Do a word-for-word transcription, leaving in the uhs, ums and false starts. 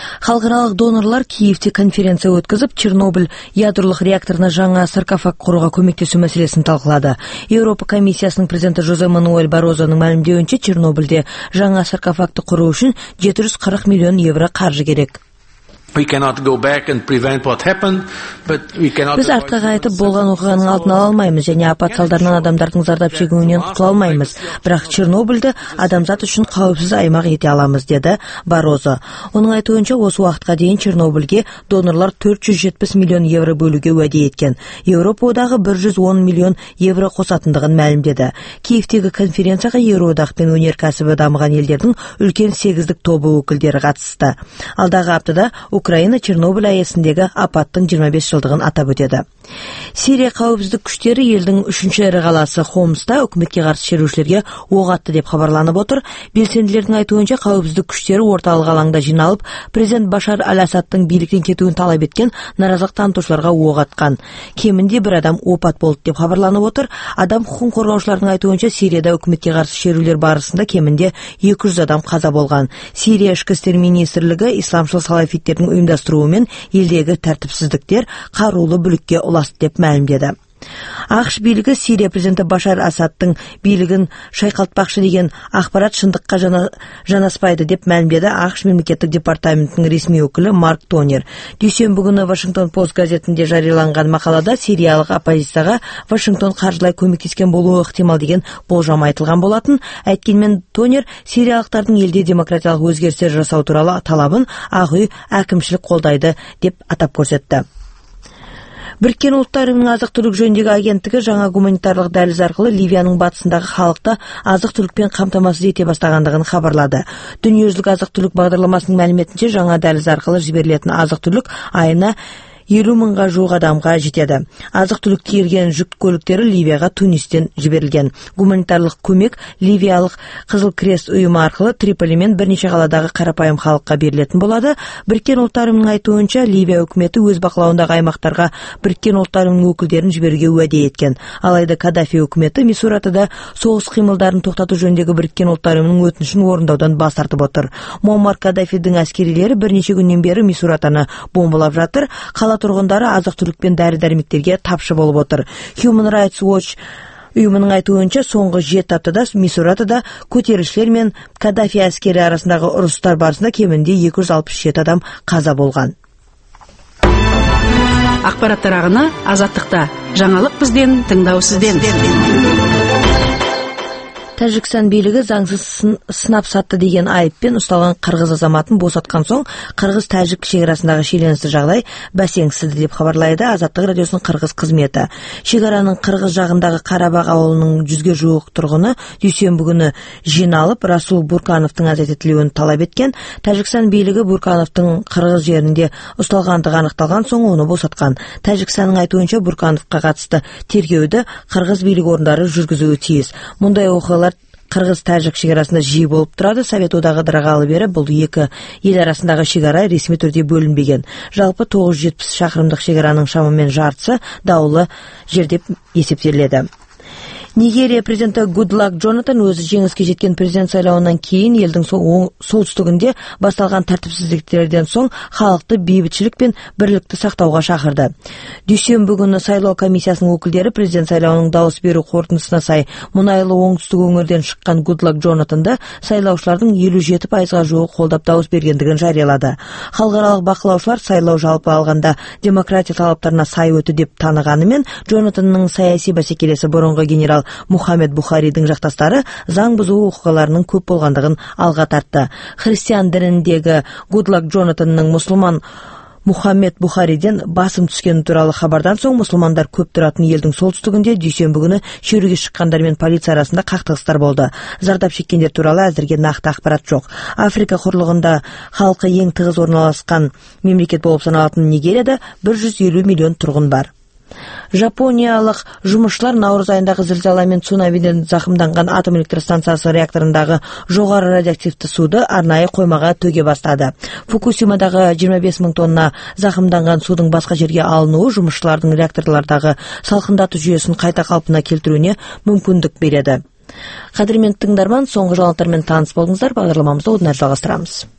Халықаралық донорлар Киевте конференция өткізіп, Чернобыль ядролық реакторына жаңа саркофаг құруға көмектесу мәселесін талқылады. Еуропа комиссиясының президенті Жозе Мануэль Барозоның мәлімдеуінше, Чернобыльде жаңа саркофагты құру үшін жеті жүз қырық миллион евро қаржы керек. We cannot go back and prevent what happened, but we cannot. Біз артқа қайтып болған оқиғаның алдын ала алмаймыз және апат салдарынан адамдардың зардап шегуінен құтыла алмаймыз. Бірақ Чернобыльді адамзат үшін қауіпсіз аймақ ете аламыз, деді Барозо. Оның айтуынша, осы уақытқа дейін Чернобыльге донорлар төрт жүз жетпіс миллион евро бөлуге уәде еткен. Еуропа одағы бір жүз он миллион евро қосатындығын мәлімдеді. Киевтегі конференцияға Еуроодақ пен өнеркәсібі дамыған елдердің үлкен сегіздік тобы өкілдері қатысты. Алдағы аптада Украина Чернобыль аясындегі апаттың жиырма бес жылдығын атап өтеді. Сирия қауіпсіздік күштері елдің үшінші ірі қаласы Хомста үкіметке қарсы шерушілерге оқ атты деп хабарланып отыр. Белсенділердің айтуынша, қауіпсіздік күштері орталық алаңда жиналып, президент Башар аль-Асадтың биліктен кетуін талап еткен наразылық танытушыларға оқ атқан. Кемінде бір адам опат болды деп хабарланып отыр. Адам құқығын қорғаушылардың айтуынша, Сирияда үкіметке қарсы шерулер барысында кемінде екі жүз адам қаза болған. Сирия ішкі істер министрлігі исламшыл салафиттердің ұйымдастыруымен елдегі тәртіпсіздіктер қарулы бүлікке ұласты деп мәлімдеді. ақш билігі Сирия президенті Башар Асадтың билігін шайқалтпақшы деген ақпарат шындыққа жана, жанаспайды деп мәлімдеді ақш мемлекеттік департаментінің ресми өкілі Марк Тонер. Дүйсенбі күні Вашингтон Пост газетінде жарияланған мақалада сириялық оппозицияға Вашингтон қаржылай көмектескен болуы ықтимал деген болжам айтылған болатын. Әйткенмен Тонер сириялықтардың елде демократиялық өзгерістер жасау туралы талабын Ақ үй әкімшілік қолдайды деп атап көрсетті. Біріккен ұлттар ұйымының азық-түлік жөніндегі агенттігі жаңа гуманитарлық дәліз арқылы Ливияның батысындағы халықты азық-түлікпен қамтамасыз ете бастағандығын хабарлады. Дүниежүзілік азық-түлік бағдарламасының мәліметінше, жаңа дәліз арқылы жіберілетін азық-түлік айына елу мыңға жуық адамға жетеді. Азық-түлік тиелген жүк көліктері Ливияға Тунистен жіберілген. Гуманитарлық көмек Ливиялық Қызыл Крест ұйымы арқылы Триполи мен бірнеше қаладағы қарапайым халыққа берілетін болады. Біріккен ұлттар ұйымының айтуынша, Ливия үкіметі өз бақылауындағы аймақтарға Біріккен ұлттар ұйымының өкілдерін жіберуге уәде еткен. Алайда Каддафи үкіметі Мисуратада соғыс қимылдарын тоқтату жөніндегі Біріккен ұлттар ұйымының өтінішін орындаудан бас тартып отыр. Муаммар Каддафидің әскерилері бірнеше күннен бері Мисуратаны бомбалап жатыр. Қала тұрғындары азық-түлік пен дәрі-дәрмектерге тапшы болып отыр. Human Rights Watch ұйымының айтуынша, соңғы жеті аптада Мисуратада көтерілісшілер мен Каддафи әскері арасындағы ұрыстар барысында кемінде екі жүз алпыс жеті адам қаза болған. Ақпараттар ағыны Азаттықта. Жаңалық бізден, тыңдау сізден. Тәжікстан билігі заңсыз сынап сатты деген айыппен ұсталған қырғыз азаматын босатқан соң, қырғыз-тәжік шекарасындағы шиеленісті жағдай бәсеңсіді деп хабарлайды Азаттық радиосының қырғыз қызметі. Шекараның қырғыз жағындағы Қарабақ ауылының жүзге жуық тұрғыны дүйсенбі күні жиналып, Расул Буркановтың азат етілуін талап еткен. Тәжікстан билігі Буркановтың қырғыз жерінде ұсталғандығы анықталған соң оны босатқан. Тәжікстанның айтуынша, Буркановқа қатысты тергеуді қырғыз билік орындары жүргізуі тиіс. Мұндай оқиғалар Қырғыз-тәжік шекарасында жиі болып тұрады. Совет одағы ыдырағалы бері бұл екі ел арасындағы шекара ресми түрде бөлінбеген. Жалпы тоғыз жүз жетпіс шақырымдық шекараның шамамен жартысы даулы жер деп есептеледі. Нигерия президенті Гудлак Джонатан өзі жеңіске жеткен президент сайлауынан кейін елдің солтүстігінде басталған тәртіпсіздіктерден соң халықты бейбітшілік пен бірлікті сақтауға шақырды. Дүйсенбі күні сайлау комиссиясының өкілдері президент сайлауының дауыс беру қорытындысына сай мұнайлы оңтүстік өңірден шыққан Гудлак Джонатанды сайлаушылардың елу жеті пайызға жуығы қолдап дауыс бергендігін жариялады. Халықаралық бақылаушылар сайлау жалпы алғанда демократия талаптарына сай өтті деп танығанымен, Джонатанның саяси бәсекелесі бұрынғы генерал Мухаммед Бухаридің жақтастары заң бұзу оқиғаларының көп болғандығын алға тартты. Христиан дініндегі Гудлак Джонатанның мұсылман Мухаммед Бухариден басым түскені туралы хабардан соң мұсылмандар көп тұратын елдің солтүстігінде дүйсенбі күні шеруге шыққандар мен полиция арасында қақтығыстар болды. Зардап шеккендер туралы әзірге нақты ақпарат жоқ. Африка құрлығында халқы ең тығыз орналасқан мемлекет болып саналатын Нигерияда бір жүз елу миллион тұрғын бар. Жапониялық жұмысшылар наурыз айындағы зілзала мен цунамиден зақымданған атом электростанциясы реакторындағы жоғары радиоактивті суды арнайы қоймаға төге бастады. Фукусимадағы жиырма бес мың тонна зақымданған судың басқа жерге алынуы жұмысшылардың реакторлардағы салқындату жүйесін қайта қалпына келтіруіне мүмкіндік береді. Қадірменді тыңдарман, соңғы жаңалықтармен таныс болыңыздар. Бағдарламамызды одан әрі жалғастырамыз.